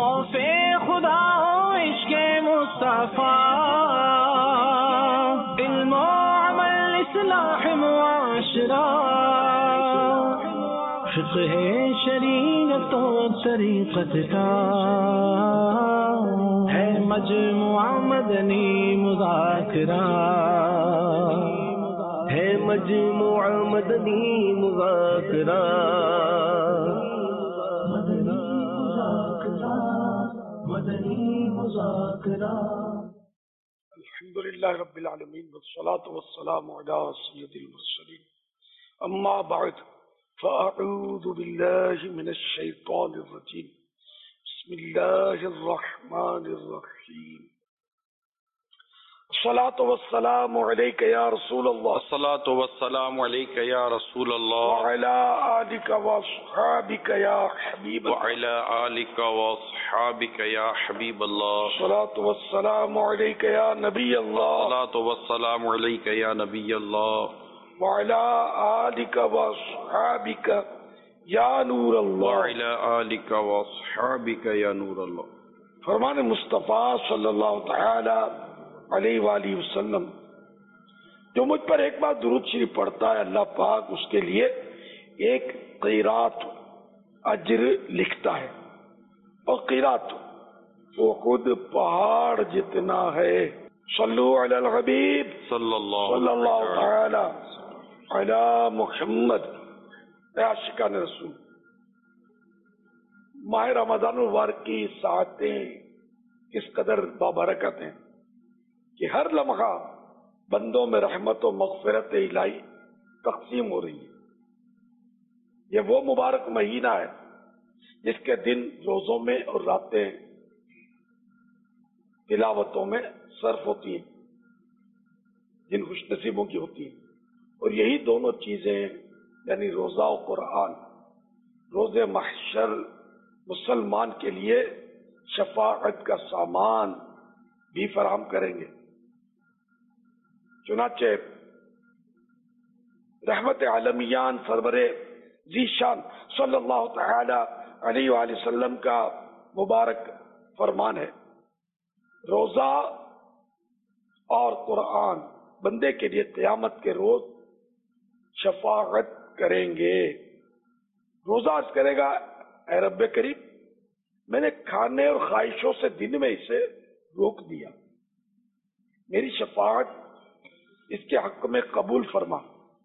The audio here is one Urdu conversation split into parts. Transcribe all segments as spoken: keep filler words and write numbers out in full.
خوف خدا ہو عشق مصطفیٰ، علم و عمل اصلاح معاشرہ، فقہ شریعت و طریقت کا ہے مجموعہ مدنی مذاکرہ، ہے مجموعہ مدنی مذاکرہ، مدنی مذاکرہ، مدنی مذاکرہ۔ الحمدللہ رب العالمین والصلاة والسلام علی سید المرسلین، اما بعد فأعوذ باللہ من الشیطان الرجیم، بسم اللہ الرحمن الرحیم۔ الصلاة والسلام علیک یا رسول اللہ، الصلاة والسلام علیک یا رسول اللہ، وعلی آلک واصحابک یا حبیب اللہ، وعلی آلک واصحابک یا حبیب اللہ، الصلاة والسلام علیک یا نبی اللہ، الصلاة والسلام علیک یا نبی اللہ، وعلی آلک واصحابک یا نور اللہ، وعلی آلک واصحابک یا نور اللہ۔ فرمان مصطفیٰ صلی اللہ تعالی علیہ وآلہ وسلم، جو مجھ پر ایک بار درود شریف پڑھتا ہے اللہ پاک اس کے لیے ایک قیرات اجر لکھتا ہے، اور قیرات وہ خود پہاڑ جتنا ہے۔ صلو علی الحبیب صلی اللہ صلی اللہ تعالی علی محمد۔ اے عاشقان رسول، ماہ رمضان المبارک کی ساعتیں اس قدر بابرکت ہیں کہ ہر لمحہ بندوں میں رحمت و مغفرت الہی تقسیم ہو رہی ہے۔ یہ وہ مبارک مہینہ ہے جس کے دن روزوں میں اور راتیں تلاوتوں میں صرف ہوتی ہیں، جن خوش نصیبوں کی ہوتی ہیں، اور یہی دونوں چیزیں یعنی روزہ و قرآن روز محشر مسلمان کے لیے شفاعت کا سامان بھی فراہم کریں گے۔ چنانچہ رحمت عالمیان سرور ذیشان صلی اللہ تعالی علیہ وآلہ وسلم کا مبارک فرمان ہے، روزہ اور قرآن بندے کے لیے قیامت کے روز شفاعت کریں گے۔ روزہ عرض کرے گا، اے رب کریم، میں نے کھانے اور خواہشوں سے دن میں اسے روک دیا، میری شفاعت اس کے حق میں قبول فرما۔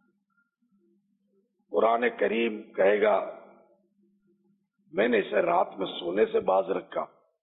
قرآن کریم کہے گا، میں نے اسے رات میں سونے سے باز رکھا،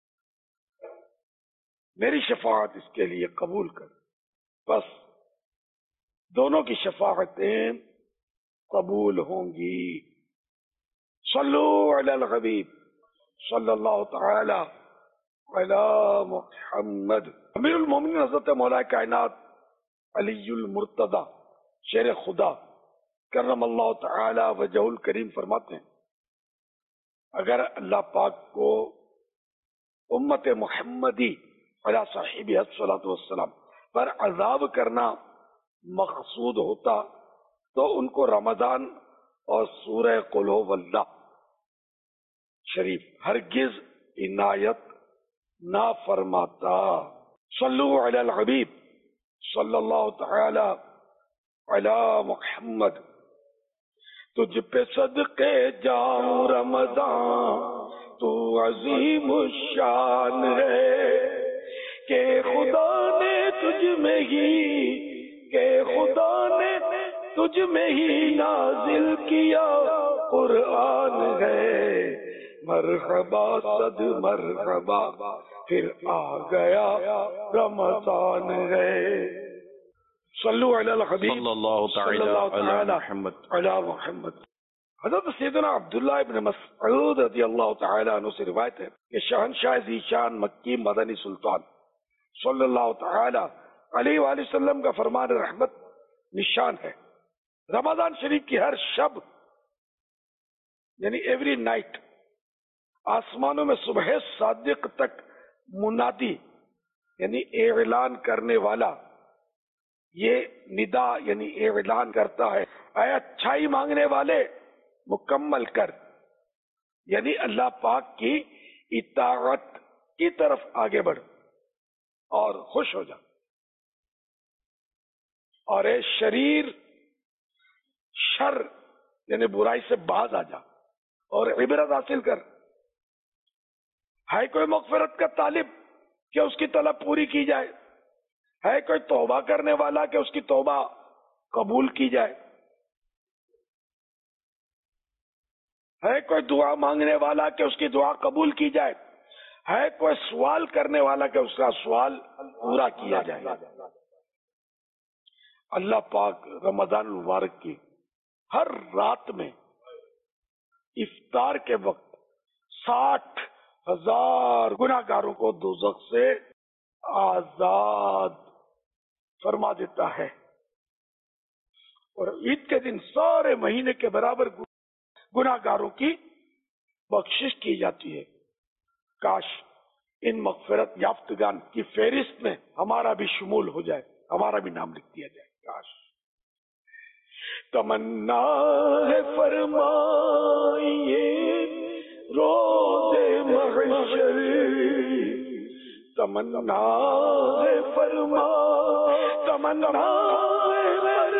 میری شفاعت اس کے لیے قبول کر۔ بس دونوں کی شفاعتیں قبول ہوں گی۔ صلو علی الحبیب صلی اللہ تعالی علی محمد۔ امیر المومنین حضرت مولا کائنات علی المرتضی شیر خدا کرم اللہ تعالی وجہ الکریم فرماتے ہیں، اگر اللہ پاک کو امت محمدی علی صاحبہ الصلاۃ والسلام پر عذاب کرنا مقصود ہوتا تو ان کو رمضان اور سورہ قل ھو اللہ شریف ہرگز عنایت نہ فرماتا۔ صلو علی الحبیب صلی اللہ تعالی علی محمد۔ تجھ پہ صدقے جاؤں رمضان، تو عظیم الشان ہے کہ خدا نے تجھ میں ہی کہ خدا نے تجھ میں ہی نازل کیا قرآن ہے۔ مرحبا صد مرحبا پھر آ گیا رمضان ہے۔ صلو علی الحبیب صلی اللہ تعالی علی محمد علی محمد۔ حضرت سیدنا عبداللہ ابن مسعود رضی اللہ تعالی عنہ سے روایت ہے کہ شہنشاہ ذیشان مکی مدنی سلطان صلی اللہ تعالی علیہ وآلہ وسلم کا فرمان رحمت نشان ہے، رمضان شریف کی ہر شب یعنی ایوری نائٹ آسمانوں میں صبح صادق تک منادی یعنی اعلان کرنے والا یہ ندا یعنی اعلان کرتا ہے، اے اچھائی مانگنے والے مکمل کر، یعنی اللہ پاک کی اطاعت کی طرف آگے بڑھ اور خوش ہو جا، اور اے شریر شر یعنی برائی سے باز آ جا اور عبرت حاصل کر۔ ہے کوئی مغفرت کا طالب کہ اس کی طلب پوری کی جائے؟ ہے کوئی توبہ کرنے والا کہ اس کی توبہ قبول کی جائے؟ ہے کوئی دعا مانگنے والا کہ اس کی دعا قبول کی جائے؟ ہے کوئی سوال کرنے والا کہ اس کا سوال پورا کیا جائے؟ اللہ پاک رمضان المبارک کی ہر رات میں افطار کے وقت ساٹھ ہزار گناہ گاروں کو دوزخ سے آزاد فرما دیتا ہے، اور عید کے دن سارے مہینے کے برابر گناہ گاروں کی بخشش کی جاتی ہے۔ کاش ان مغفرت یافتگان کی فہرست میں ہمارا بھی شمول ہو جائے، ہمارا بھی نام لکھ دیا جائے۔ کاش تمنا ہے فرمائیے روز محشر، تمنا ہے فرما تمنا ہے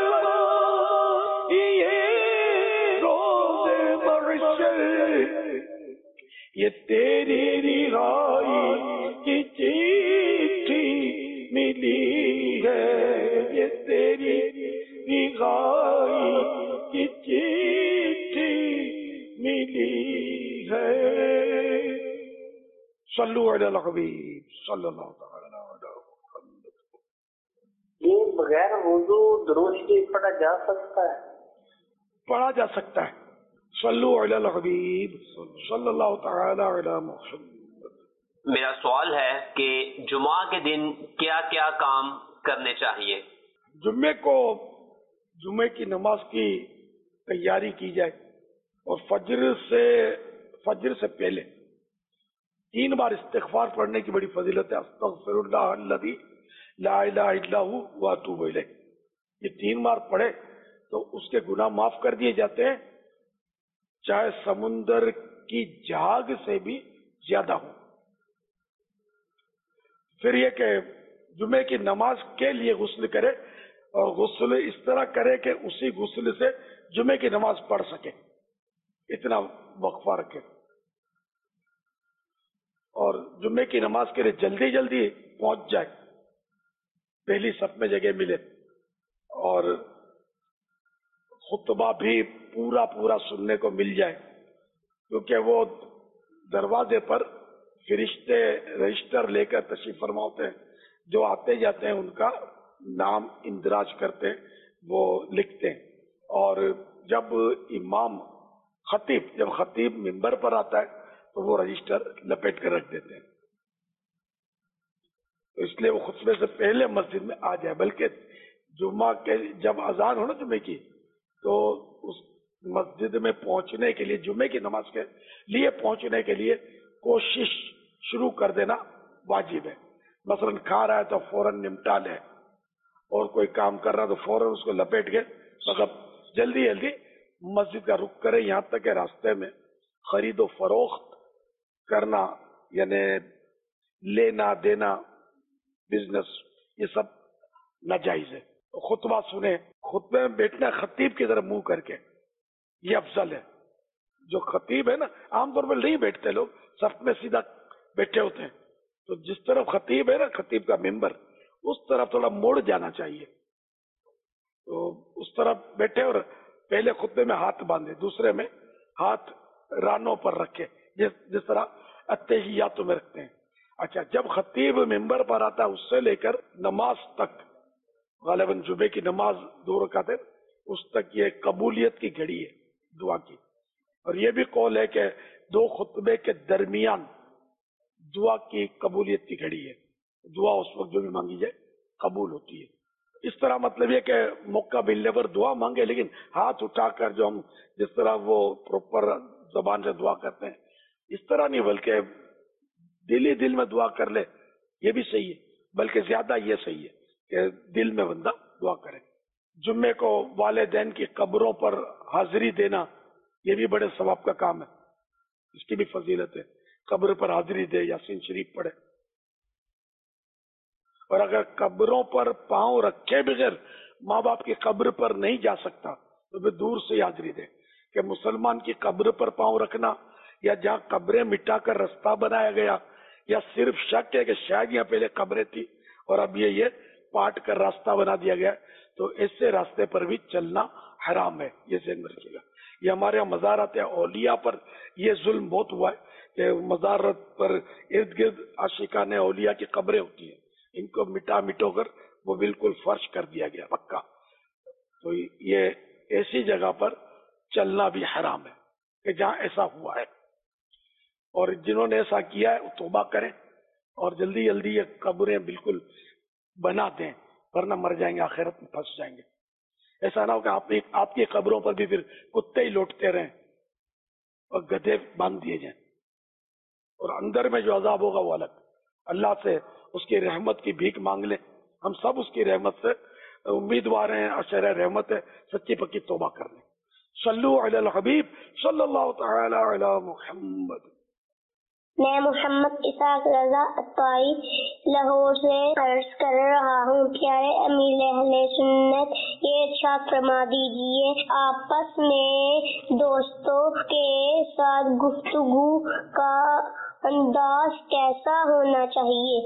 فرمائیے روز محشر، یہ تیری رہائی کی چٹھی ملی ہے، یہ تیری رہائی کی چٹھی ملی ہے۔ صلو علی الحبیب صلی اللہ تعالی علیہ وسلم۔ یہ بغیر وضو درود شریف پڑھا جا سکتا ہے؟ پڑھا جا سکتا ہے۔ صلو علی الحبیب صلی اللہ تعالی علی محمد۔ میرا سوال ہے کہ جمعہ کے دن کیا کیا کام کرنے چاہیے؟ جمعے کو جمعے کی نماز کی تیاری کی جائے، اور فجر سے فجر سے پہلے تین بار استغفار پڑھنے کی بڑی فضیلت ہے۔ استغفر اللہ الذی لا الہ الا ہو واتوب الیہ، یہ تین بار پڑھے تو اس کے گناہ معاف کر دیے جاتے ہیں، چاہے سمندر کی جھاگ سے بھی زیادہ ہو۔ پھر یہ کہ جمعے کی نماز کے لیے غسل کرے، اور غسل اس طرح کرے کہ اسی غسل سے جمعے کی نماز پڑھ سکے، اتنا وقفہ رکھے، اور جمعے کی نماز کے لیے جلدی جلدی پہنچ جائے، پہلی صف میں جگہ ملے، اور خطبہ بھی پورا پورا سننے کو مل جائے، کیونکہ وہ دروازے پر فرشتے رجسٹر لے کر تشریف فرما ہوتے ہیں، جو آتے جاتے ہیں ان کا نام اندراج کرتے ہیں، وہ لکھتے ہیں، اور جب امام خطیب جب خطیب منبر پر آتا ہے تو وہ رجسٹر لپیٹ کر رکھ دیتے ہیں، تو اس لیے وہ خطبے سے پہلے مسجد میں آ جائے، بلکہ جمعہ کے جب اذان ہو نا جمعے کی، تو اس مسجد میں پہنچنے کے لیے جمعے کی نماز کے لیے پہنچنے کے لیے کوشش شروع کر دینا واجب ہے۔ مثلا کھا رہا ہے تو فوراً نمٹا لے، اور کوئی کام کر رہا ہے تو فوراً اس کو لپیٹ کے مطلب جلدی جلدی مسجد کا رخ کرے، یہاں تک کہ راستے میں خرید و فروخت کرنا یعنی لینا دینا بزنس یہ سب ناجائز ہے۔ خطبہ سنے، خطبے میں بیٹھنا خطیب کی طرف منہ کر کے، یہ افضل ہے۔ جو خطیب ہے نا، عام طور پر نہیں بیٹھتے لوگ، صف میں سیدھا بیٹھے ہوتے ہیں، تو جس طرف خطیب ہے نا، خطیب کا ممبر، اس طرف تھوڑا موڑ جانا چاہیے، تو اس طرف بیٹھے اور پہلے خطبے میں ہاتھ باندھے، دوسرے میں ہاتھ رانوں پر رکھے، جس جس طرح اتحیاتوں میں رکھتے ہیں۔ اچھا، جب خطیب ممبر پر آتا ہے اس سے لے کر نماز تک، غالباً جمعے کی نماز دو رکعت ہے، اس تک یہ قبولیت کی گھڑی ہے دعا کی، اور یہ بھی قول ہے کہ دو خطبے کے درمیان دعا کی قبولیت کی گھڑی ہے، دعا اس وقت جو بھی مانگی جائے قبول ہوتی ہے۔ اس طرح مطلب یہ کہ موقع ملنے پر دعا مانگے، لیکن ہاتھ اٹھا کر جو ہم جس طرح وہ پراپر زبان سے دعا کرتے ہیں اس طرح نہیں، بلکہ دل ہی دل میں دعا کر لے، یہ بھی صحیح ہے، بلکہ زیادہ یہ صحیح ہے کہ دل میں بندہ دعا کرے۔ جمعے کو والدین کی قبروں پر حاضری دینا یہ بھی بڑے ثواب کا کام ہے، اس کی بھی فضیلت ہے۔ قبر پر حاضری دے، یاسین شریف پڑھے. اور اگر قبروں پر پاؤں رکھے بغیر ماں باپ کی قبر پر نہیں جا سکتا تو پھر دور سے حاضری دے کہ مسلمان کی قبر پر پاؤں رکھنا یا جہاں قبریں مٹا کر رستہ بنایا گیا یا صرف شک ہے کہ شاید یہاں پہلے قبریں تھی اور اب یہ یہ پاٹ کر راستہ بنا دیا گیا تو ایسے راستے پر بھی چلنا حرام ہے. یہ ذہن میں رکھیے گا. یہ ہمارے یہاں مزارات اولیاء پر یہ ظلم بہت ہوا ہے کہ مزارت پر ارد گرد عاشقان اولیاء کی قبریں ہوتی ہیں، ان کو مٹا مٹو کر وہ بالکل فرش کر دیا گیا پکا. تو یہ ایسی جگہ پر چلنا بھی حرام ہے کہ جہاں ایسا ہوا ہے. اور جنہوں نے ایسا کیا ہے وہ توبہ کریں اور جلدی جلدی یہ قبریں بالکل بنا دیں ورنہ مر جائیں گے، آخرت میں پھنس جائیں گے. ایسا نہ ہو کہ آپ آپ کی قبروں پر بھی پھر کتے ہی لوٹتے رہیں اور گدھے باندھ دیے جائیں اور اندر میں جو عذاب ہوگا وہ الگ. اللہ سے اس کی رحمت کی بھیک مانگ لیں. ہم سب اس کی رحمت سے امیدوار ہیں، اشر رحمت ہے، سچی پکی توبہ کر لیں. صلو علی الحبیب صلی اللہ تعالی علی محمد. میں محمد اسحاق رضا عطائی لاہور سے عرض کر رہا ہوں، پیارے امیر اہل سنت یہ ارشاد فرما دیجیے آپس میں دوستوں کے ساتھ گفتگو کا انداز کیسا ہونا چاہیے؟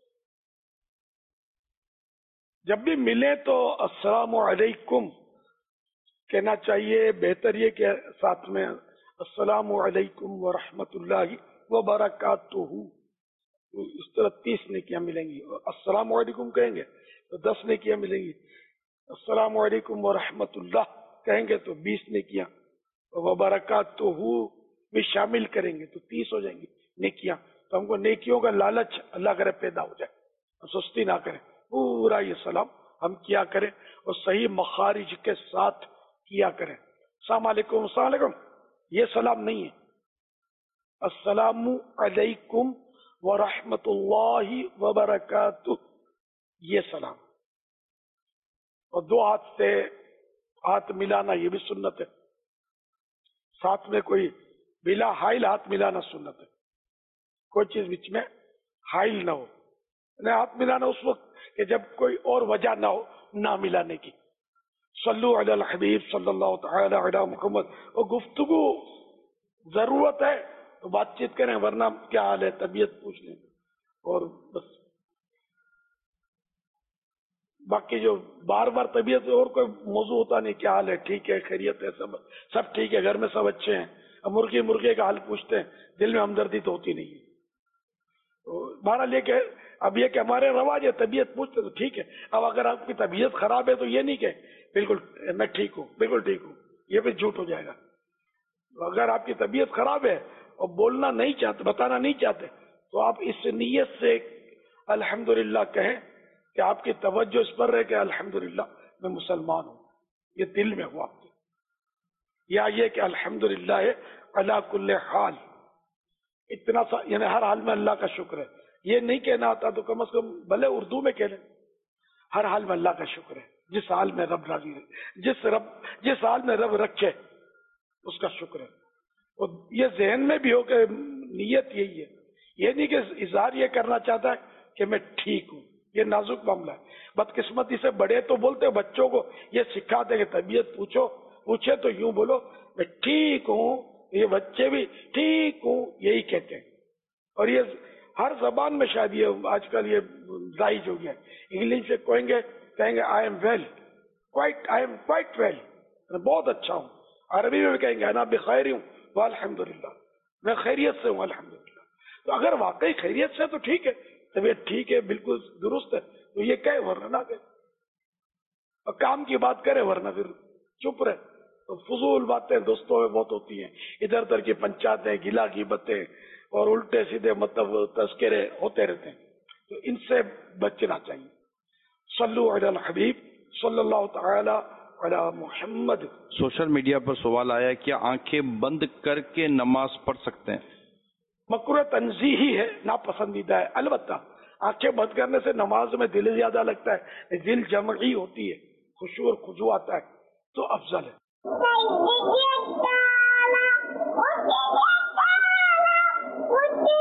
جب بھی ملے تو السلام علیکم کہنا چاہیے. بہتر یہ کہ ساتھ میں السلام علیکم ورحمۃ اللہ وبرکاتہ. اس طرح تیس نیکیاں ملیں گی. السلام علیکم کہیں گے تو دس نیکیاں ملیں گی. السلام علیکم ورحمۃ اللہ کہیں گے تو بیس نیکیاں. وبرکاتہ بھی شامل کریں گے تو تیس ہو جائیں گی نیکیاں. تو ہم کو نیکیوں کا لالچ اللہ کرے پیدا ہو جائے، سستی نہ کریں. پورا یہ سلام ہم کیا کریں اور صحیح مخارج کے ساتھ کیا کریں. السلام علیکم السلام علیکم یہ سلام نہیں ہے. السلام علیکم ورحمۃ اللہ وبرکاتہ یہ سلام. اور دو ہاتھ سے ہاتھ ملانا یہ بھی سنت ہے. ساتھ میں کوئی بلا حائل ہاتھ ملانا سنت ہے. کوئی چیز بیچ میں حائل نہ ہو. ہاتھ ملانا اس وقت کہ جب کوئی اور وجہ نہ ہو نہ ملانے کی. صلو علی الحبیب صلی اللہ تعالی علی محمد. اور گفتگو ضرورت ہے تو بات چیت کریں ورنہ کیا حال ہے طبیعت پوچھ لیں اور بس. باقی جو بار بار طبیعت اور کوئی موضوع ہوتا نہیں، کیا حال ہے، ٹھیک ہے، خیریت ہے، سب سب ٹھیک ہے، گھر میں سب اچھے ہیں. اب مرغی مرغے کا حال پوچھتے ہیں، دل میں ہمدردی تو ہوتی نہیں ہے. بہرحال یہ کہ اب یہ کہ ہمارے رواج ہے طبیعت پوچھتے تو ٹھیک ہے. اب اگر آپ کی طبیعت خراب ہے تو یہ نہیں کہ بالکل میں ٹھیک ہوں، بالکل ٹھیک ہوں، یہ بھی جھوٹ ہو جائے گا. اگر آپ کی طبیعت خراب ہے اور بولنا نہیں چاہتے، بتانا نہیں چاہتے تو آپ اس نیت سے الحمدللہ کہیں کہ آپ کی توجہ اس پر رہے کہ الحمدللہ میں مسلمان ہوں، یہ دل میں ہوا آپ کے. یا یہ کہ الحمدللہ علی کل حال، اتنا سا یعنی ہر حال میں اللہ کا شکر ہے. یہ نہیں کہنا آتا تو کم از کم بھلے اردو میں کہہ لیں ہر حال میں اللہ کا شکر ہے. جس حال میں رب راضی رہے، جس رب جس حال میں رب رکھے اس کا شکر ہے. اور یہ ذہن میں بھی ہو کہ نیت یہی ہے. یہ نہیں کہ اظہار یہ کرنا چاہتا ہے کہ میں ٹھیک ہوں، یہ نازک معاملہ ہے. بدقسمتی سے بڑے تو بولتے، بچوں کو یہ سکھاتے کہ طبیعت پوچھو، پوچھے تو یوں بولو میں ٹھیک ہوں. یہ بچے بھی ٹھیک ہوں یہی کہتے ہیں. اور یہ ہر زبان میں شاید یہ آج کل یہ رائج ہو گیا. انگلش سے کہیں گے کہیں گے I am well, quite I am quite well, بہت اچھا ہوں. عربی میں بھی کہیں گے انا بخیر ہوں والحمدللہ، میں خیریت سے ہوں الحمدللہ. تو اگر واقعی خیریت سے تو ٹھیک ہے، طبیعت ٹھیک ہے، بالکل درست ہے تو یہ کہے ورنہ نہ کہے. اور کام کی بات کرے ورنہ پھر چپ رہے. تو فضول باتیں دوستوں میں بہت ہوتی ہیں، ادھر ادھر کی پنچاتیں، گلا کی باتیں اور الٹے سیدھے مطلب تذکرے ہوتے رہتے ہیں. تو ان سے بچنا چاہیے. صلو علی الحبیب صلی اللہ تعالی علی محمد. سوشل میڈیا پر سوال آیا کہ آنکھیں بند کر کے نماز پڑھ سکتے ہیں؟ مکروہ تنزیہی ہے، ناپسندیدہ ہے. البتہ آنکھیں بند کرنے سے نماز میں دل زیادہ لگتا ہے، دل جمعی ہوتی ہے، خشوع اور خضوع آتا ہے تو افضل ہے. Thank you.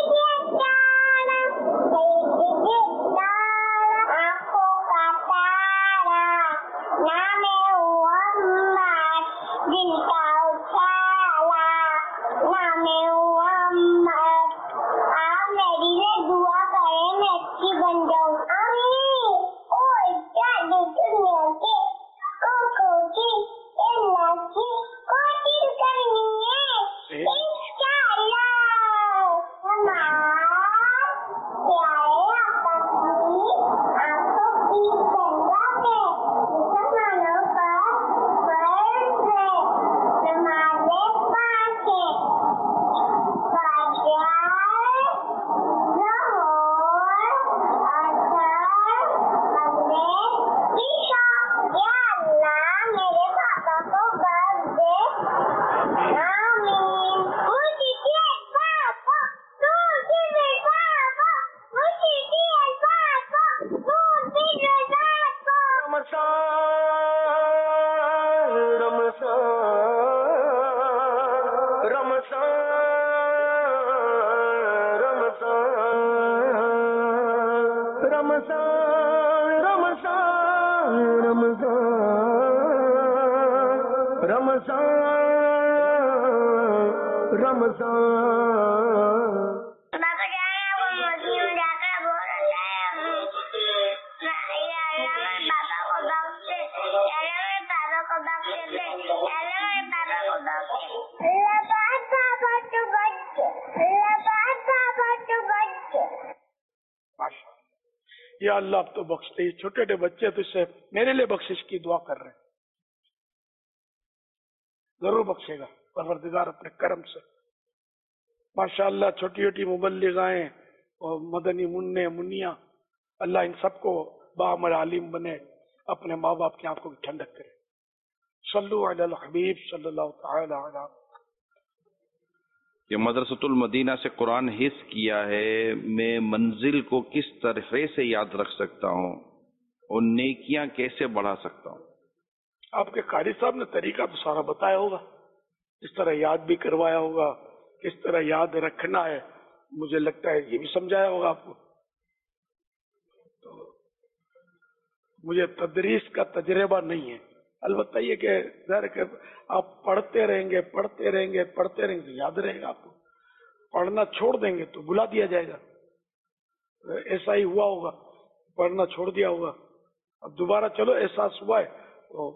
بن جاؤں. آمین. اور جانے دنیا کے آنکھوں کی اللہ کی کوشش کرنی ہے انشاءاللہ. ہمارا پیارے آقا کی آنکھوں کی جنت ہے. مسلمانوں پر فرض ہے نماز پانچ ہے. فجر، ظہر، عصر، مغرب، عشاء. یا اللہ میرے پاپا کو بخش دے. آمین. مجھے دے پاپا، تو دے پاپا، مجھے دے پاپا، تو دے پاپا. رمضان رمضان رمضان رمضان رمضان رمضان رمضان رمضان. باپا جانا وہ موتی ہوں جا کر بول رہا ہوں. یا اللہ میرے پاپا کو بخش دے. یا اللہ میرے پاپا کو بخش دے. یا اللہ میرے پاپا کو بخش دے. اللہ پاک پاپا تو بچ. اللہ پاک پاپا تو بچ. یا اللہ اب تو بخش دے. یہ چھوٹے چھوٹے بچے تو اس سے میرے لیے بخشش کی دعا کر رہے ہیں. ضرور بخشے گا پروردگار اپنے کرم سے. ماشاءاللہ چھوٹی چھوٹی مبلغائیں اور مدنی منع منیا، اللہ ان سب کو باعمر عالم بنے، اپنے ماں باپ کی آنکھوں کی ٹھنڈک کرے. صلو علی الحبیب صلی اللہ تعالی علی. کہ مدرسۃ المدینہ سے قرآن حفظ کیا ہے، میں منزل کو کس طرح سے یاد رکھ سکتا ہوں اور نیکیاں کیسے بڑھا سکتا ہوں؟ آپ کے قاری صاحب نے طریقہ تو سارا بتایا ہوگا، اس طرح یاد بھی کروایا ہوگا، کس طرح یاد رکھنا ہے. مجھے لگتا ہے یہ بھی سمجھایا ہوگا آپ کو. تو مجھے تدریس کا تجربہ نہیں ہے، البتہ یہ کہ ظاہر کہ آپ پڑھتے رہیں گے پڑھتے رہیں گے پڑھتے رہیں گے تو یاد رہے گا آپ کو. پڑھنا چھوڑ دیں گے تو بلا دیا جائے گا. ایسا ہی ہوا ہوگا، پڑھنا چھوڑ دیا ہوگا، اب دوبارہ چلو احساس ہوا ہے تو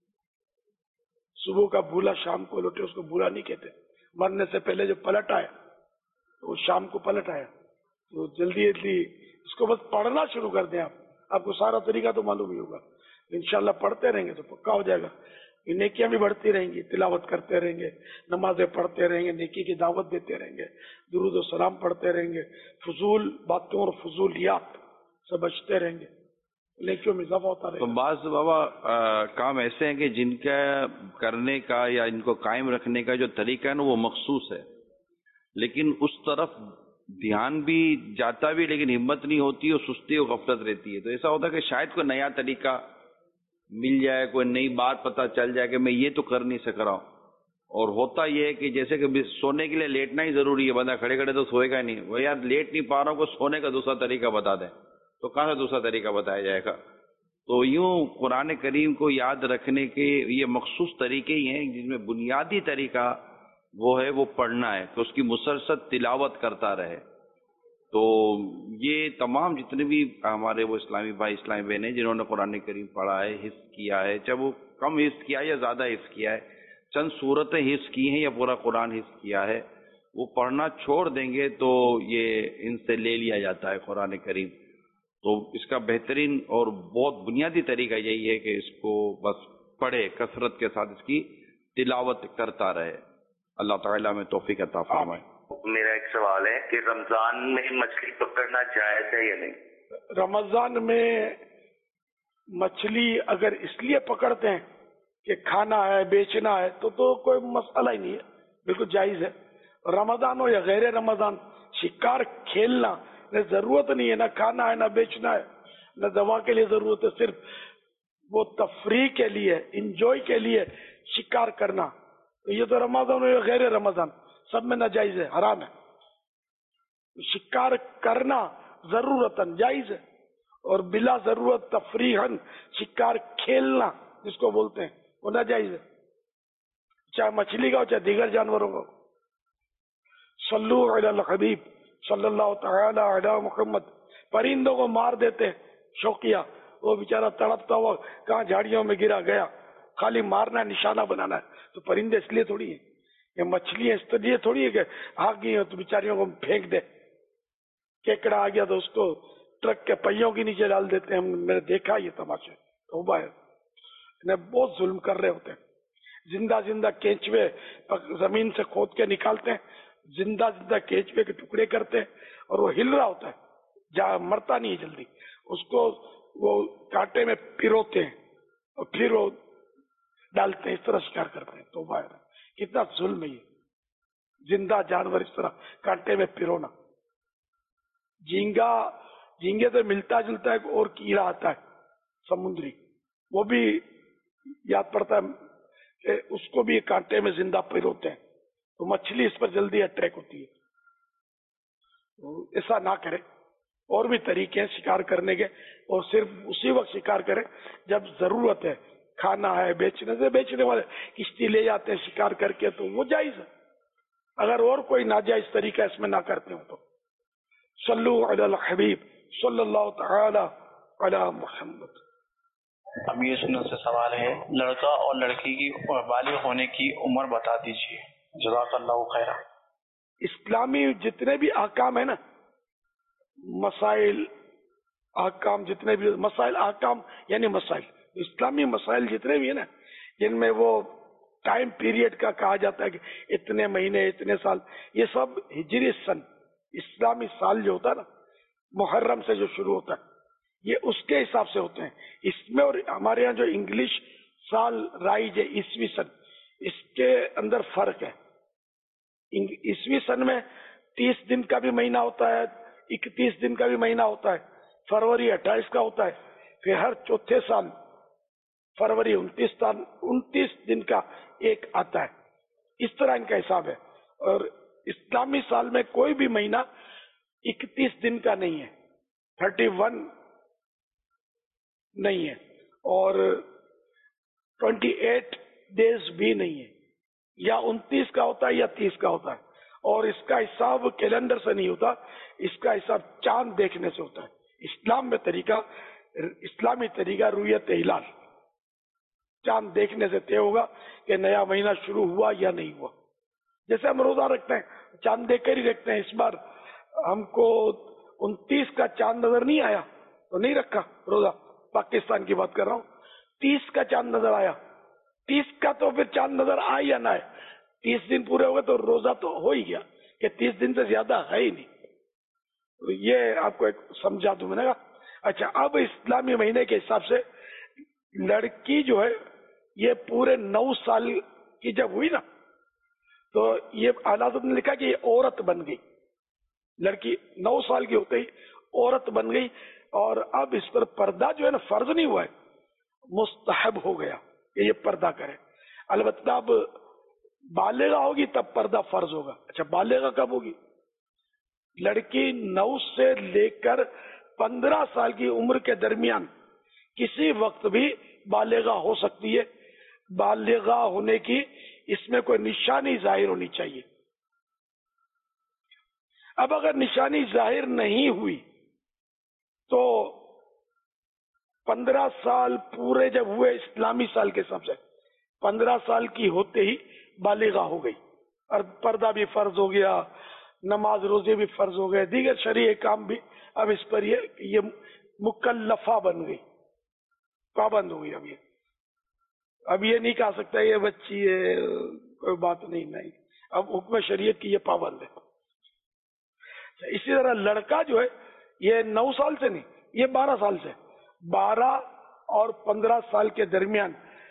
صبح کا بھولا شام کو لوٹے، اس کو بھولا نہیں کہتے. مرنے سے پہلے جو پلٹ آیا تو وہ شام کو پلٹ آیا. تو جلدی جلدی اس کو بس پڑھنا شروع کر دیں. آپ آپ کو سارا طریقہ تو معلوم ہی ہوگا. انشاءاللہ پڑھتے رہیں گے تو پکا ہو جائے گا. یہ نیکیاں بھی بڑھتی رہیں گی، تلاوت کرتے رہیں گے، نمازیں پڑھتے رہیں گے، نیکی کی دعوت دیتے رہیں گے، درود و سلام پڑھتے رہیں گے، فضول باتوں اور فضولیات سے بچتے رہیں گے، نیکیوں میں اضافہ ہوتا رہے تو گا. بعض بابا کام ایسے ہیں کہ جن کا کرنے کا یا ان کو قائم رکھنے کا جو طریقہ ہے نا وہ مخصوص ہے، لیکن اس طرف دھیان بھی جاتا بھی لیکن ہمت نہیں ہوتی اور سستی اور غفلت رہتی ہے. تو ایسا ہوتا ہے کہ شاید کوئی نیا طریقہ مل جائے، کوئی نئی بات پتہ چل جائے کہ میں یہ تو کر نہیں سک رہا ہوں. اور ہوتا یہ ہے کہ جیسے کہ سونے کے لیے لیٹنا ہی ضروری ہے، بندہ کھڑے کھڑے تو سوئے گا نہیں. وہ یار لیٹ نہیں پا رہا ہوں، کو سونے کا دوسرا طریقہ بتا دیں تو کہاں سے دوسرا طریقہ بتایا جائے گا. تو یوں قرآن کریم کو یاد رکھنے کے یہ مخصوص طریقے ہی ہیں جن میں بنیادی طریقہ وہ ہے وہ پڑھنا ہے، تو اس کی مسلسل تلاوت کرتا رہے. تو یہ تمام جتنے بھی ہمارے وہ اسلامی بھائی اسلامی بہنیں جنہوں نے قرآن کریم پڑھا ہے، حفظ کیا ہے، چاہے وہ کم حفظ کیا ہے یا زیادہ حفظ کیا ہے، چند صورتیں حفظ کی ہیں یا پورا قرآن حفظ کیا ہے، وہ پڑھنا چھوڑ دیں گے تو یہ ان سے لے لیا جاتا ہے قرآن کریم. تو اس کا بہترین اور بہت بنیادی طریقہ یہی ہے کہ اس کو بس پڑھے، کثرت کے ساتھ اس کی تلاوت کرتا رہے. اللہ تعالیٰ میں توفیق عطا فرمائے. میرا ایک سوال ہے کہ رمضان میں مچھلی پکڑنا جائز ہے یا نہیں؟ رمضان میں مچھلی اگر اس لیے پکڑتے ہیں کہ کھانا ہے بیچنا ہے تو تو کوئی مسئلہ ہی نہیں ہے، بالکل جائز ہے. رمضان ہو یا غیر رمضان، شکار کھیلنا ضرورت نہیں ہے، نہ کھانا ہے نہ بیچنا ہے نہ دوا کے لیے ضرورت ہے، صرف وہ تفریح کے لیے انجوائے کے لیے شکار کرنا. یہ تو رمضان ہو یا غیر رمضان سب میں ناجائز ہے، حرام ہے. شکار کرنا ضرورتاً جائز ہے، اور بلا ضرورت تفریحاً شکار کھیلنا جس کو بولتے ہیں وہ ناجائز ہے، چاہے مچھلی کا ہو چاہے دیگر جانوروں کا ہو. صلو علی الحبیب صلی اللہ تعالی علی محمد. پرندوں کو مار دیتے شوقیہ، وہ بیچارہ تڑپتا ہوا کہاں جھاڑیوں میں گرا گیا، خالی مارنا نشانہ بنانا ہے. تو پرندے اس لیے تھوڑی ہیں، یہ مچھلیاں اس لیے تھوڑی ہے کہ آ گئی ہیں تو بیچاریوں کو پھینک دے. کیکڑا آ گیا تو اس کو ٹرک کے پہیوں کے نیچے ڈال دیتے ہیں. ہم میں نے دیکھا یہ تماشے، توبہ ہے، انہیں بہت ظلم کر رہے ہوتے ہیں. زندہ زندہ کینچوے زمین سے کھود کے نکالتے ہیں، زندہ زندہ کینچوے کے ٹکڑے کرتے ہیں اور وہ ہل رہا ہوتا ہے، جہاں مرتا نہیں ہے جلدی، اس کو وہ کانٹے میں پیروتے ہیں اور پھر وہ ڈالتے ہیں، اس طرح شکار کرتے ہیں. توبہ ہے، کتنا ظلم ہے یہ، زندہ جانور اس طرح کانٹے میں پیرونا. جھینگا جھینگے سے ملتا جلتا ایک اور کیڑا آتا ہے سمندری، وہ بھی یاد پڑتا ہے کہ اس کو بھی کانٹے میں زندہ پیروتے ہیں، تو مچھلی اس پر جلدی اٹریک ہوتی ہے. ایسا نہ کرے. اور بھی طریقے ہیں شکار کرنے کے، اور صرف اسی وقت شکار کرے جب ضرورت ہے، کھانا ہے، بیچنے سے بیچنے والے کشتی لے جاتے ہیں شکار کر کے تو وہ جائز ہے. اگر اور کوئی ناجائز طریقہ اس میں نہ کرتے ہوں تو. صلو علی الحبیب صلی اللہ تعالی علی محمد. اب یہ سننے سے سوال ہے، لڑکا اور لڑکی کی بالغ ہونے کی عمر بتا دیجیے، جزاک اللہ خیر. اسلامی جتنے بھی احکام ہیں نا، مسائل احکام جتنے بھی مسائل احکام یعنی مسائل اسلامی مسائل جتنے بھی ہیں نا، جن میں وہ ٹائم پیریڈ کا کہا جاتا ہے کہ اتنے مہینے اتنے سال، یہ سب ہجری سن اسلامی سال جو ہوتا ہے نا، محرم سے جو شروع ہوتا ہے، یہ اس کے حساب سے ہوتے ہیں. اس میں اور ہمارے یہاں جو انگلش سال رائج ہے عیسوی سن، اس کے اندر فرق ہے. عیسوی سن میں تیس دن کا بھی مہینہ ہوتا ہے، اکتیس دن کا بھی مہینہ ہوتا ہے، فروری اٹھائیس کا ہوتا ہے، پھر ہر چوتھے سال فروری انتیس سال انتیس دن کا ایک آتا ہے. اس طرح ان کا حساب ہے. اور اسلامی سال میں کوئی بھی مہینہ اکتیس دن کا نہیں ہے، تھرٹی ون نہیں ہے، اور ٹوینٹی ایٹ ڈیز بھی نہیں ہے. یا انتیس کا ہوتا ہے یا تیس کا ہوتا ہے. اور اس کا حساب کیلنڈر سے نہیں ہوتا، اس کا حساب چاند دیکھنے سے ہوتا ہے. اسلام میں طریقہ اسلامی طریقہ رویت ہلال، چاند دیکھنے سے طے ہوگا کہ نیا مہینہ شروع ہوا یا نہیں ہوا. جیسے ہم روزہ رکھتے ہیں چاند دیکھ کر ہی رکھتے ہیں. اس بار ہم کو انتیس کا چاند نظر نہیں آیا تو نہیں رکھا روزہ. پاکستان کی بات کر رہا ہوں. تیس کا چاند نظر آیا، تیس کا تو پھر چاند نظر آئے یا نہ آئے، تیس دن پورے ہو گئے تو روزہ تو ہو ہی گیا کہ تیس دن سے زیادہ ہے ہی نہیں. تو یہ آپ کو ایک سمجھا دوں میں نے. اچھا، اب اسلامی مہینے کے حساب سے لڑکی جو ہے یہ پورے نو سال کی جب ہوئی نا، تو یہ اعلیٰ حضرت نے لکھا کہ یہ عورت بن گئی. لڑکی نو سال کی ہوتے ہی عورت بن گئی، اور اب اس پر پردہ جو ہے نا فرض نہیں ہوا ہے، مستحب ہو گیا کہ یہ پردہ کرے. البتہ اب بالغہ ہوگی تب پردہ فرض ہوگا. اچھا، بالغہ کب ہوگی؟ لڑکی نو سے لے کر پندرہ سال کی عمر کے درمیان کسی وقت بھی بالغہ ہو سکتی ہے. بالغہ ہونے کی اس میں کوئی نشانی ظاہر ہونی چاہیے. اب اگر نشانی ظاہر نہیں ہوئی تو پندرہ سال پورے جب ہوئے اسلامی سال کے حساب سے، پندرہ سال کی ہوتے ہی بالغہ ہو گئی، اور پردہ بھی فرض ہو گیا، نماز روزے بھی فرض ہو گئے، دیگر شرعی کام بھی اب اس پر یہ یہ مکلفہ بن گئی، پابند ہو گئی. اب یہ اب یہ نہیں کہا سکتا یہ بچی ہے کوئی بات نہیں، نہیں، اب حکم شریعت کی یہ پابند ہے. اسی طرح لڑکا جو ہے یہ نو سال سے نہیں، یہ بارہ سال سے، بارہ اور پندرہ سال کے درمیان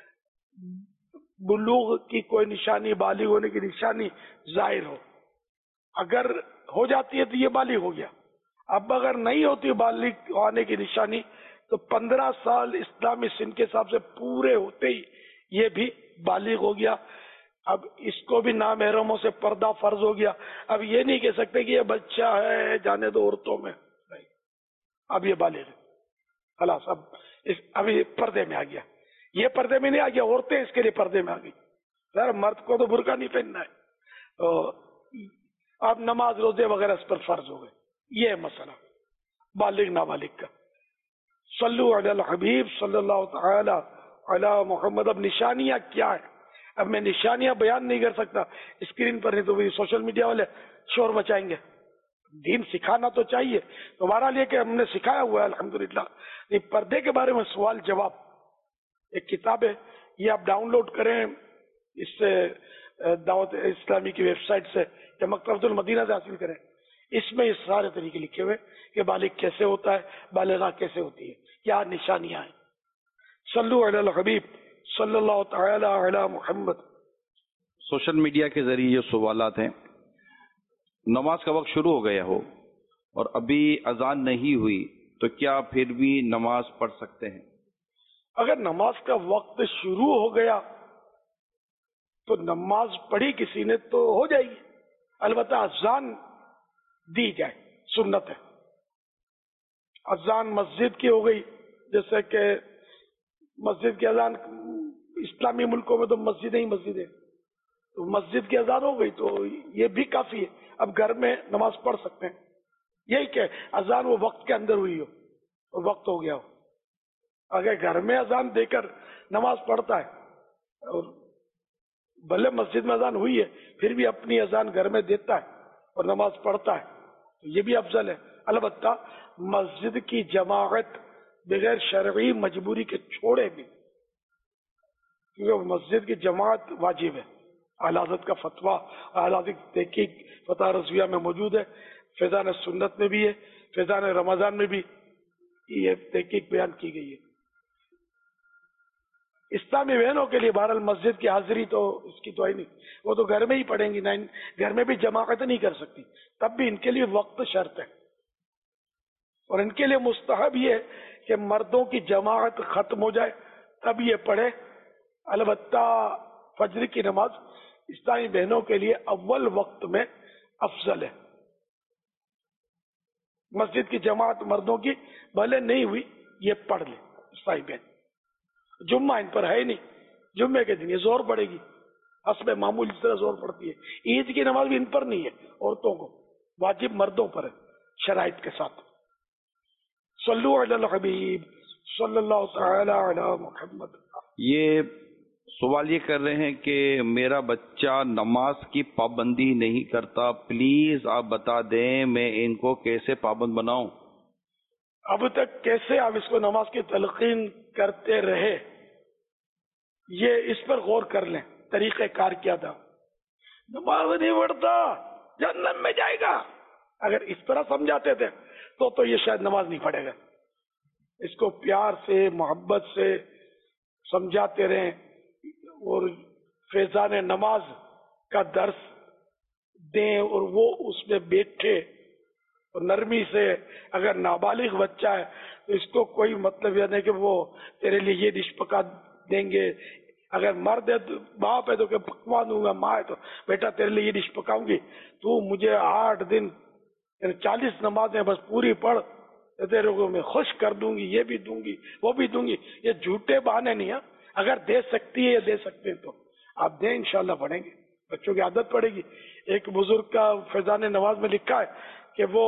بلوغ کی کوئی نشانی، بالغ ہونے کی نشانی ظاہر ہو. اگر ہو جاتی ہے تو یہ بالغ ہو گیا. اب اگر نہیں ہوتی بالغ ہونے کی نشانی تو پندرہ سال اسلامی سن کے حساب سے پورے ہوتے ہی یہ بھی بالغ ہو گیا. اب اس کو بھی نامحرموں سے پردہ فرض ہو گیا. اب یہ نہیں کہہ سکتے کہ یہ بچہ ہے جانے دو عورتوں میں، نہیں، اب یہ بالغ ہے خلاص. اب اس ابھی پردے میں آ گیا. یہ پردے میں نہیں آ گیا، عورتیں اس کے لیے پردے میں آ گئی. سر مرد کو تو برقع نہیں پہننا ہے، تو اب نماز روزے وغیرہ اس پر فرض ہو گئے. یہ ہے مسئلہ. بالغ نابالغ کا. صلو علی الحبیب صلی اللہ تعالی علی محمد. اب نشانیاں کیا ہے؟ اب میں نشانیاں بیان نہیں کر سکتا اسکرین پر، نہیں تو بھی سوشل میڈیا والے شور مچائیں گے. دین سکھانا تو چاہیے. تمہارا لیے کہ ہم نے سکھایا ہوا ہے الحمدللہ. یہ پردے کے بارے میں سوال جواب ایک کتاب ہے، یہ آپ ڈاؤن لوڈ کریں اس سے دعوت اسلامی کی ویب سائٹ سے یا مکتبۃ المدینہ سے حاصل کریں. اس میں یہ سارے طریقے لکھے ہوئے کہ بالغ کیسے ہوتا ہے، بالغہ کیسے ہوتی ہے، کیا نشانیاں ہیں. صلو علی الحبیب صلی اللہ تعالی علی محمد. سوشل میڈیا کے ذریعے یہ سوالات ہیں. نماز کا وقت شروع ہو گیا ہو اور ابھی اذان نہیں ہوئی تو کیا پھر بھی نماز پڑھ سکتے ہیں؟ اگر نماز کا وقت شروع ہو گیا تو نماز پڑھی کسی نے تو ہو جائے گی، البتہ اذان دی جائے، سنت ہے. اذان مسجد کی ہو گئی، جیسے کہ مسجد کی اذان اسلامی ملکوں میں تو مسجدیں ہی مسجد ہے، تو مسجد کی اذان ہو گئی تو یہ بھی کافی ہے. اب گھر میں نماز پڑھ سکتے ہیں. یہی کہ اذان وہ وقت کے اندر ہوئی ہو، وقت ہو گیا ہو. اگر گھر میں اذان دے کر نماز پڑھتا ہے اور بھلے مسجد میں اذان ہوئی ہے پھر بھی اپنی اذان گھر میں دیتا ہے اور نماز پڑھتا ہے تو یہ بھی افضل ہے. البتہ مسجد کی جماعت بغیر شرعی مجبوری کے چھوڑے بھی، کیونکہ مسجد کی جماعت واجب ہے. اعلی حضرت کا فتویٰ اعلی حضرت کی تحقیق فتح رضویہ میں موجود ہے، فیضان سنت میں بھی ہے، فیضان رمضان میں بھی یہ تحقیق بیان کی گئی ہے. اسلامی بہنوں کے لیے بہرحال مسجد کی حاضری تو اس کی تو ہے نہیں، وہ تو گھر میں ہی پڑھیں گی، نہ گھر میں بھی جماعت نہیں کر سکتی، تب بھی ان کے لیے وقت شرط ہے. اور ان کے لیے مستحب یہ ہے کہ مردوں کی جماعت ختم ہو جائے تب یہ پڑھے. البتہ فجر کی نماز اسلامی بہنوں کے لیے اول وقت میں افضل ہے. مسجد کی جماعت مردوں کی بھلے نہیں ہوئی یہ پڑھ لے اسلامی بہن. جمعہ ان پر ہے نہیں، جمعے کے دن یہ زور پڑے گی، حسب معمول اس طرح زور پڑتی ہے. عید کی نماز بھی ان پر نہیں ہے، عورتوں کو، واجب مردوں پر ہے شرائط کے ساتھ. صلو علی الحبیب صلی اللہ تعالی علی محمد. یہ سوال یہ کر رہے ہیں کہ میرا بچہ نماز کی پابندی نہیں کرتا، پلیز آپ بتا دیں میں ان کو کیسے پابند بناؤں؟ اب تک کیسے آپ اس کو نماز کی تلقین کرتے رہے یہ اس پر غور کر لیں. طریقہ کار کیا تھا؟ نماز نہیں پڑھتا جہنم میں جائے گا، اگر اس طرح سمجھاتے تھے تو تو یہ شاید نماز نہیں پڑھے گا. اس کو پیار سے محبت سے سمجھاتے رہیں اور فیضان نماز کا درس دیں اور وہ اس میں بیٹھے اور نرمی سے. اگر نابالغ بچہ ہے تو اس کو کوئی مطلب یہ نہیں کہ وہ تیرے لیے یہ ڈش پکا دیں گے. اگر مرد ہے تو باپ ہے تو کہ پکوا دوں گا، ماں ہے تو بیٹا تیرے لیے یہ ڈش پکاؤں گی، تو مجھے آٹھ دن چالیس نمازیں بس پوری پڑھ، تیرے کو میں خوش کر دوں گی، یہ بھی دوں گی وہ بھی دوں گی. یہ جھوٹے بہانے نہیں ہیں. اگر دے سکتی ہے دے سکتے ہیں تو آپ دیں، انشاءاللہ پڑھیں گے، بچوں کی عادت پڑے گی. ایک بزرگ کا فیضان نماز میں لکھا ہے کہ وہ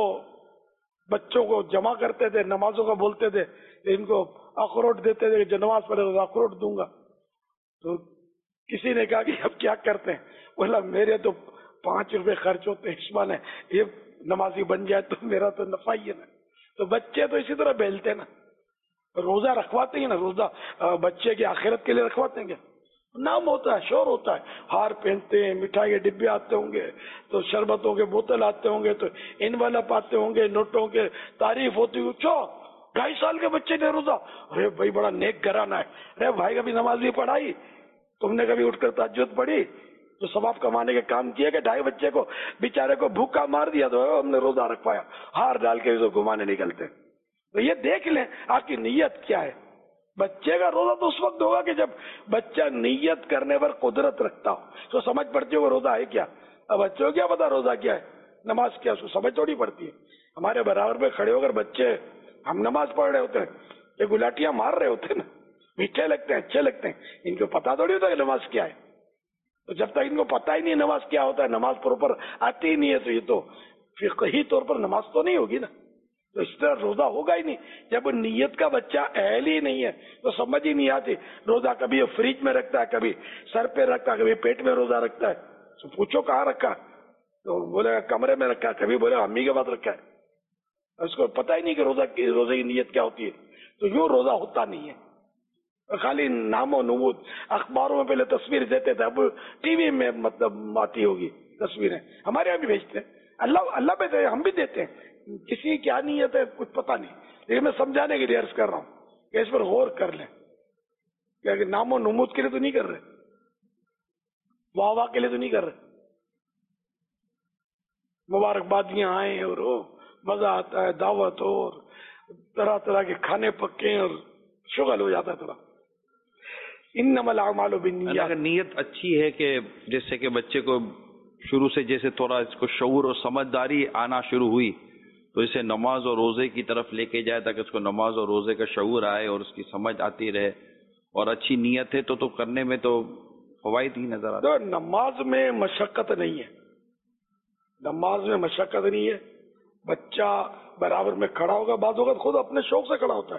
بچوں کو جمع کرتے تھے، نمازوں کا بولتے تھے، ان کو اخروٹ دیتے تھے، جو نماز پڑھے تو اخروٹ دوں گا. تو کسی نے کہا کہ اب کیا کرتے ہیں؟ بولا میرے تو پانچ روپے خرچ ہوتے ہیں، عثمان ہے یہ نمازی بن جائے تو میرا تو نفع ہی ہے نا. تو بچے تو اسی طرح بیلتے نا، روزہ رکھواتے ہیں نا، روزہ بچے کی آخرت کے لیے رکھواتے ہیں کیا؟ نام ہوتا ہے، شور ہوتا ہے، ہار پہنتے ہیں، مٹھائی کے ڈبے آتے ہوں گے، تو شربتوں کے بوتل آتے ہوں گے، تو انویلپ آتے ہوں گے، نوٹوں کے تعریف ہوتی ہوئی. چو ڈھائی سال کے بچے نے روزہ، ارے بھائی بڑا نیک گھرانہ ہے. ارے بھائی کبھی نماز بھی پڑھائی؟ تم نے کبھی اٹھ کر تہجد پڑھی؟ تو ثواب کمانے کے کام کیے کہ ڈھائی بچے کو بیچارے کو بھوکا مار دیا تو ہم نے روزہ رکھوایا، ہار ڈال کے اسے گھمانے نکلتے. تو یہ دیکھ لیں آپ کی نیت کیا ہے. بچے کا روزہ تو اس وقت ہوگا کہ جب بچہ نیت کرنے پر قدرت رکھتا ہو، تو سمجھ پڑتی ہو کہ روزہ ہے کیا. اب بچوں کو کیا پتا روزہ کیا ہے، نماز کیا، اس کو سمجھ تھوڑی پڑتی ہے. ہمارے برابر میں کھڑے ہو کر بچے ہم نماز پڑھ رہے ہوتے ہیں، یہ گلاٹیاں مار رہے ہوتے ہیں نا، میٹھے لگتے ہیں، اچھے لگتے ہیں، ان کو پتا تھوڑی ہوتا ہے کہ نماز کیا ہے. تو جب تک ان کو پتا ہی نہیں نماز کیا ہوتا ہے، نماز پراپر آتی ہی نہیں ہے، تو یہ تو فقہی طور پر نماز تو نہیں ہوگی نا. تو اس طرح روزہ ہوگا ہی نہیں. جب نیت کا بچہ اہل ہی نہیں ہے تو سمجھ ہی نہیں آتی. روزہ کبھی فریج میں رکھتا ہے, کبھی سر پہ رکھتا ہے, کبھی پیٹ میں روزہ رکھتا ہے. تو پوچھو کہاں رکھا, تو بولے کمرے میں رکھا, کبھی بولے امی کے پاس رکھا ہے. اس کو پتہ ہی نہیں کہ روزہ کی روزے کی نیت کیا ہوتی ہے. تو یوں روزہ ہوتا نہیں ہے, خالی نام و نمود. اخباروں میں پہلے تصویر دیتے تھے, اب ٹی وی میں مطلب آتی ہوگی تصویریں. ہمارے یہاں بھی بھیجتے ہیں, اللہ اللہ پہ دے, ہم بھی دیتے ہیں. کسی کیا نیت ہے کچھ پتہ نہیں, لیکن میں سمجھانے کے لیے عرض کر رہا ہوں کہ اس پر غور کر لیں. کہ نام و نمود کے لیے تو نہیں کر رہے, واہ واہ کے لیے تو نہیں کر رہے. مبارکبادیاں آئیں اور مزہ آتا ہے, دعوت ہو اور طرح طرح کے کھانے پکے اور شغل ہو جاتا ہے تھوڑا. انما الاعمال بالنیات. اگر نیت اچھی ہے کہ جیسے کہ بچے کو شروع سے جیسے تھوڑا اس کو شعور اور سمجھداری آنا شروع ہوئی تو اسے نماز اور روزے کی طرف لے کے جائے تاکہ اس کو نماز اور روزے کا شعور آئے اور اس کی سمجھ آتی رہے, اور اچھی نیت ہے تو تو کرنے میں تو فوائد ہی نظر آتے. نماز میں مشقت نہیں ہے, نماز میں مشقت نہیں ہے. بچہ برابر میں کھڑا ہوگا, بعض اوقات خود اپنے شوق سے کھڑا ہوتا ہے.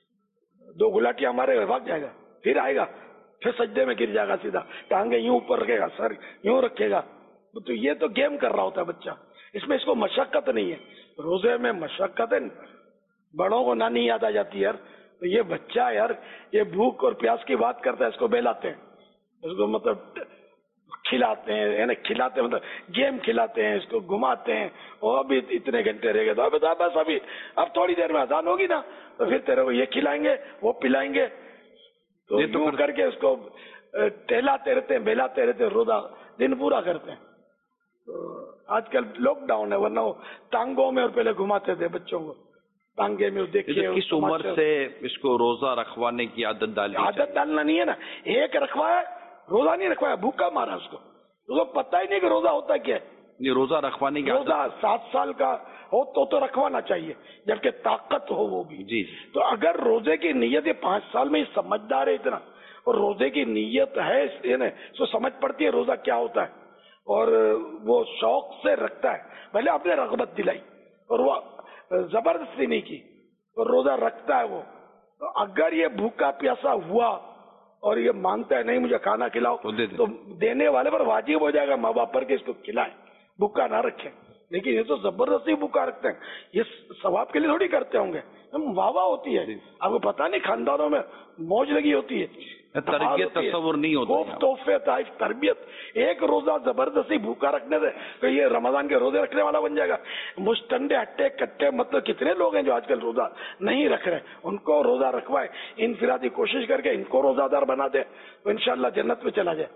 دو گلاٹی ہمارے بھاگ جائے گا, پھر آئے گا, پھر سجدے میں گر جائے گا, سیدھا ٹانگیں یوں اوپر رکھے گا, سر یوں رکھے گا. تو یہ تو گیم کر رہا ہوتا ہے بچہ, اس میں اس کو مشقت نہیں ہے. روزے میں مشقت ہے, بڑوں کو نانی یاد آ جاتی ہے. یار تو یہ بچہ یار یہ بھوک اور پیاس کی بات کرتا ہے, اس کو بہلاتے ہیں, اس کو مطلب کھلاتے ہیں, یعنی کھلاتے ہیں مطلب گیم کھلاتے ہیں, اس کو گھماتے ہیں. اور ابھی اتنے گھنٹے رہ گئے تو اب بس ابھی اب تھوڑی دیر میں اذان ہوگی نا, تو پھر تیرے کو یہ کھلائیں گے وہ پلائیں گے. تو یوں کر کے اس کو ٹہلاتے رہتے ہیں, بہلاتے رہتے ہیں, روزہ دن پورا کرتے ہیں. تو آج کل لاک ڈاؤن ہے, ورنہ وہ ٹانگوں میں اور پہلے گھماتے تھے بچوں کو, ٹانگے میں دیکھیے. کس عمر سے اس کو روزہ رکھوانے کی عادت ڈالنی؟ عادت ڈالنا نہیں ہے نا, ایک رکھوایا روزہ نہیں رکھوایا, بھوکا مارا اس کو, اس کو پتہ ہی نہیں کہ روزہ ہوتا کیا ہے. یہ روزہ رکھوانے کی روزہ سات سال کا ہو تو تو رکھوانا چاہیے, جبکہ طاقت ہو وہ بھی. جی. تو اگر روزے کی نیت یہ پانچ سال میں سمجھدار ہے اتنا, اور روزے کی نیت ہے اس کو سمجھ پڑتی ہے روزہ کیا ہوتا ہے, اور وہ شوق سے رکھتا ہے, پہلے آپ نے رغبت دلائی اور وہ زبردستی نہیں کی, اور روزہ رکھتا ہے وہ. تو اگر یہ بھوکا پیاسا ہوا اور یہ مانگتا ہے نہیں مجھے کھانا کھلاؤ, تو دینے والے پر واجب ہو جائے گا ماں باپ پر کہ اس کو کھلائیں, بھوکا نہ رکھیں. لیکن یہ تو زبردستی بھوکا رکھتے ہیں, یہ ثواب کے لیے تھوڑی کرتے ہوں گے, واہ واہ ہوتی ہے. آپ کو پتا نہیں خاندانوں میں موج لگی ہوتی ہے, تربیت تصور نہیں ہوتا, خوب تحفے تحائف تربیت. ایک روزہ زبردستی بھوکا رکھنے سے تو یہ رمضان کے روزے رکھنے والا بن جائے گا. مشٹنڈے ہٹے کٹے مطلب کتنے لوگ ہیں جو آج کل روزہ نہیں رکھ رہے, ان کو روزہ رکھوائے, انفرادی کوشش کر کے ان کو روزہ دار بنا دے تو انشاءاللہ جنت میں چلا جائے.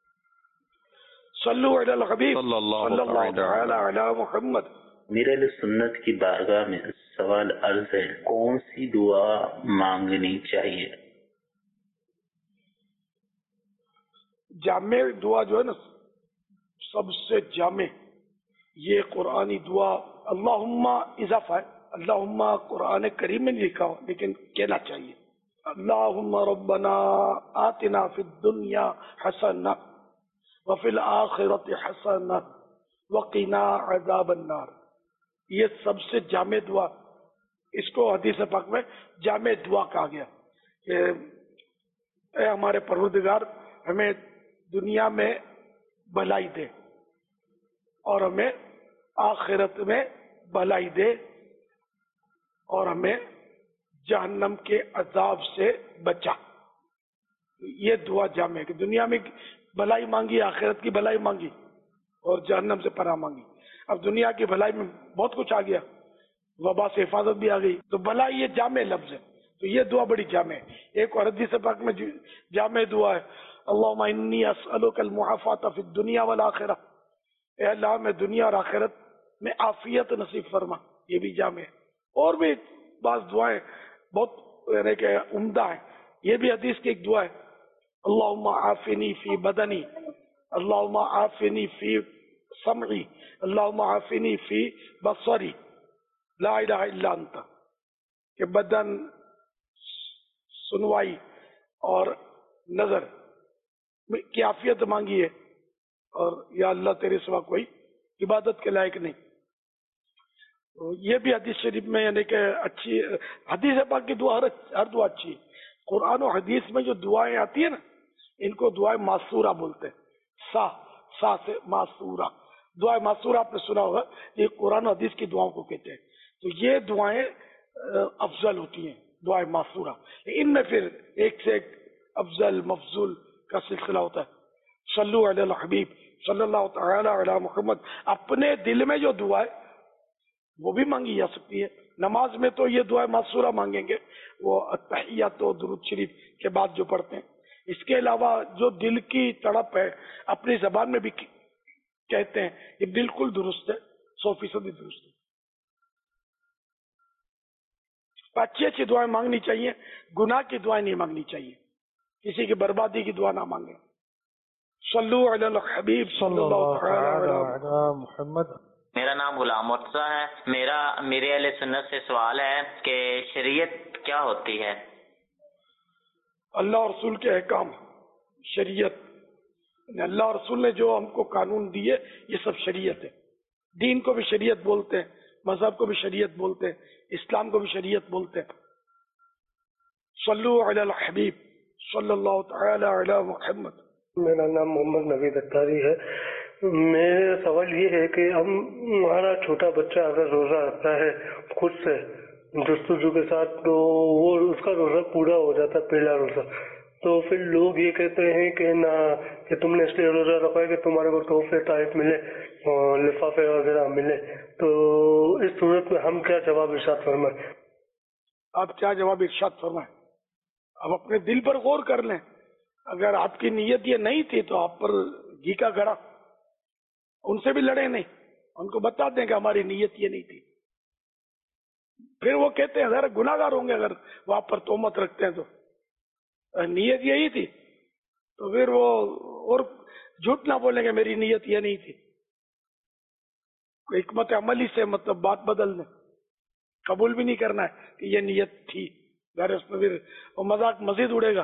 صلو علی الحبیب صلی اللہ تعالی علی محمد. میرے علیہ سنت کی بارگاہ میں سوال عرض ہے, کون سی دعا مانگنی چاہیے؟ جامع دعا جو ہے نا سب سے جامع یہ قرآنی دعا اللہم اضافہ ہے, اللہم قرآن کریم میں لکھا ہو لیکن کہنا چاہیے اللہم ربنا آتنا فی الدنیا حسنہ وفی الآخرۃ حسنہ وقنا عذاب النار. یہ سب سے جامع دعا, اس کو حدیث پاک میں جامع دعا کہا گیا کہ اے ہمارے پروردگار ہمیں دنیا میں بھلائی دے اور ہمیں آخرت میں بھلائی دے اور ہمیں جہنم کے عذاب سے بچا. یہ دعا جامع ہے کہ دنیا میں بھلائی مانگی, آخرت کی بھلائی مانگی اور جہنم سے پناہ مانگی. اب دنیا کی بھلائی میں بہت کچھ آ گیا, وبا سے حفاظت بھی آ گئی, تو بھلائی یہ جامع لفظ ہے, تو یہ دعا بڑی جامع ہے. ایک اور حدیث پاک میں جامع دعا ہے اللہم انی اسألک المعافات فی الدنیا والآخرہ, اے اللہ میں دنیا اور آخرت میں عافیت نصیب فرما, یہ بھی جامع ہے. اور بھی بعض دعائیں بہت یعنی کہ عمدہ ہیں, یہ بھی حدیث کی ایک دعا ہے اللہم عافنی فی بدنی, اللہم عافنی فی سمعی, اللہم عافنی فی بصری, لا الہ الا انت, کہ بدن, سنوائی اور نظر کی عافیت مانگی ہے, اور یا اللہ تیرے سوا کوئی عبادت کے لائق نہیں. تو یہ بھی حدیث شریف میں یعنی کہ اچھی حدیث پاک کی دعا ہر ہر دعا اچھی ہے. قرآن و حدیث میں جو دعائیں آتی ہیں نا ان کو دعائیں معصورہ بولتے ہیں. سا سا سے معصورہ دعائیں معصورہ آپ نے سنا ہوگا, یہ قرآن و حدیث کی دعاؤں کو کہتے ہیں. تو یہ دعائیں افضل ہوتی ہیں دعائیں معصورہ. ان میں پھر ایک سے ایک افضل مفضول کا سلسلہ ہوتا ہے. صلو علی الحبیب صلی اللہ تعالی علی محمد. اپنے دل میں جو دعا ہے وہ بھی مانگی جا سکتی ہے. نماز میں تو یہ دعائیں معصورہ مانگیں گے, وہ التحیات و درود شریف کے بعد جو پڑھتے ہیں. اس کے علاوہ جو دل کی تڑپ ہے اپنی زبان میں بھی کہتے ہیں, یہ بالکل درست ہے, سو فیصدی درست ہے. اچھی اچھی دعائیں مانگنی چاہیے, گناہ کی دعائیں نہیں مانگنی چاہیے, کسی کی بربادی کی دعا نہ مانگیں. صلو علی الحبیب صلی اللہ علی محمد. میرا نام غلام مرتضی ہے. میرا میرے اہل سنت سے سوال ہے کہ شریعت کیا ہوتی ہے؟ اللہ اور رسول کے احکام. شریعت اللہ اور رسول نے جو ہم کو قانون دیے یہ سب شریعت ہے. دین کو بھی شریعت بولتے ہیں, مذہب کو بھی شریعت بولتے ہیں, اسلام کو بھی شریعت بولتے ہیں. صلو علی الحبیب صلی اللہ تعالی علی محمد. میرا نام محمد نوید اختاری ہے. میرا سوال یہ ہے کہ ہم ہمارا چھوٹا بچہ اگر روزہ رکھتا ہے خود سے جستجو کے ساتھ تو وہ اس کا روزہ پورا ہو جاتا ہے پہلا روزہ, تو پھر لوگ یہ کہتے ہیں کہ نہ کہ تم نے اس لیے روزہ رکھا ہے کہ تمہارے کو تحفے تحائف ملے, لفافے وغیرہ ملے, تو اس صورت میں ہم کیا جواب ارشاد فرمائیں؟ آپ کیا جواب ارشاد فرمائیں؟ آپ اپنے دل پر غور کر لیں. اگر آپ کی نیت یہ نہیں تھی تو آپ پر گھی کا گڑا, ان سے بھی لڑے نہیں, ان کو بتا دیں کہ ہماری نیت یہ نہیں تھی. پھر وہ کہتے ہیں ذرا گناہ گار ہوں گے اگر وہ آپ پر تہمت رکھتے ہیں تو نیت یہی تھی, تو پھر وہ اور جھوٹ نہ بولیں گے میری نیت یہ نہیں تھی. حکمت عملی سے مطلب بات بدل دیں, قبول بھی نہیں کرنا ہے کہ یہ نیت تھی, ظاہر اس میں پھر وہ مذاق مزید اڑے گا.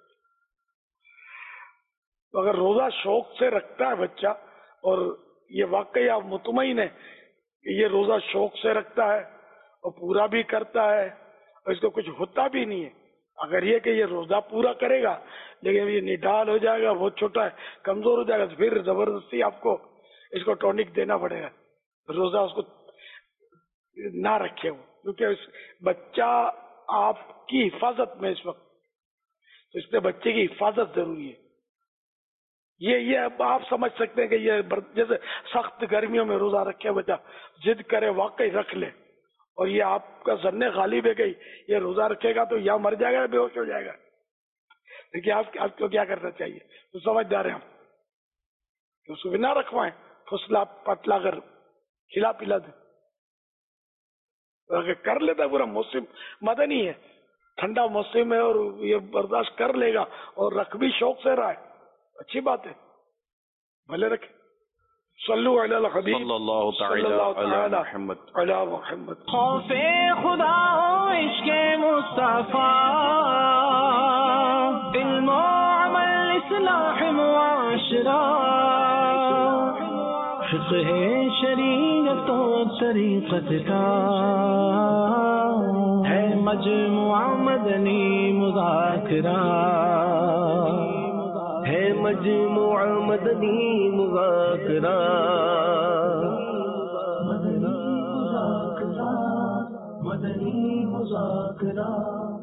تو اگر روزہ شوق سے رکھتا ہے بچہ اور یہ واقعی آپ مطمئن ہے کہ یہ روزہ شوق سے رکھتا ہے اور پورا بھی کرتا ہے اور اس کو کچھ ہوتا بھی نہیں ہے, اگر یہ کہ یہ روزہ پورا کرے گا لیکن یہ نڈال ہو جائے گا, بہت چھوٹا ہے, کمزور ہو جائے گا, تو پھر زبردستی آپ کو اس کو ٹونک دینا پڑے گا, روزہ اس کو نہ رکھے وہ, کیونکہ اس بچہ آپ کی حفاظت میں اس وقت, تو اس لیے بچے کی حفاظت ضروری ہے. یہ یہ آپ سمجھ سکتے ہیں کہ یہ جیسے سخت گرمیوں میں روزہ رکھے بچہ ضد کرے واقعی رکھ لے, اور یہ آپ کا ظن غالب ہے کہ یہ روزہ رکھے گا تو یا مر جائے گا یا بے ہوش ہو جائے گا. لیکن آپ آپ کو کیا کرنا چاہیے, تو سمجھدار ہیں ہم, اس کو بھی نہ رکھوائیں, پھسلا پتلا کر کھلا پلا دیں. اگر کر لیتا پورا موسم مدنی ہے, ٹھنڈا موسم ہے اور یہ برداشت کر لے گا اور رکھ بھی شوق سے رہا ہے, اچھی بات ہے, بھلے رکھے. صلو علی الحبیب صلی اللہ تعالی علی محمد علی محمد. خوف خدا و عشق مصطفیٰ, علم و عمل اصلاح معاشرہ, فقہ شریعت و طریقت کا ہے مجموعہ مدنی مذاکرہ, ہے مجموعہ مدنی مذاکرہ, مدنی مذاکرہ, مدنی مذاکرہ.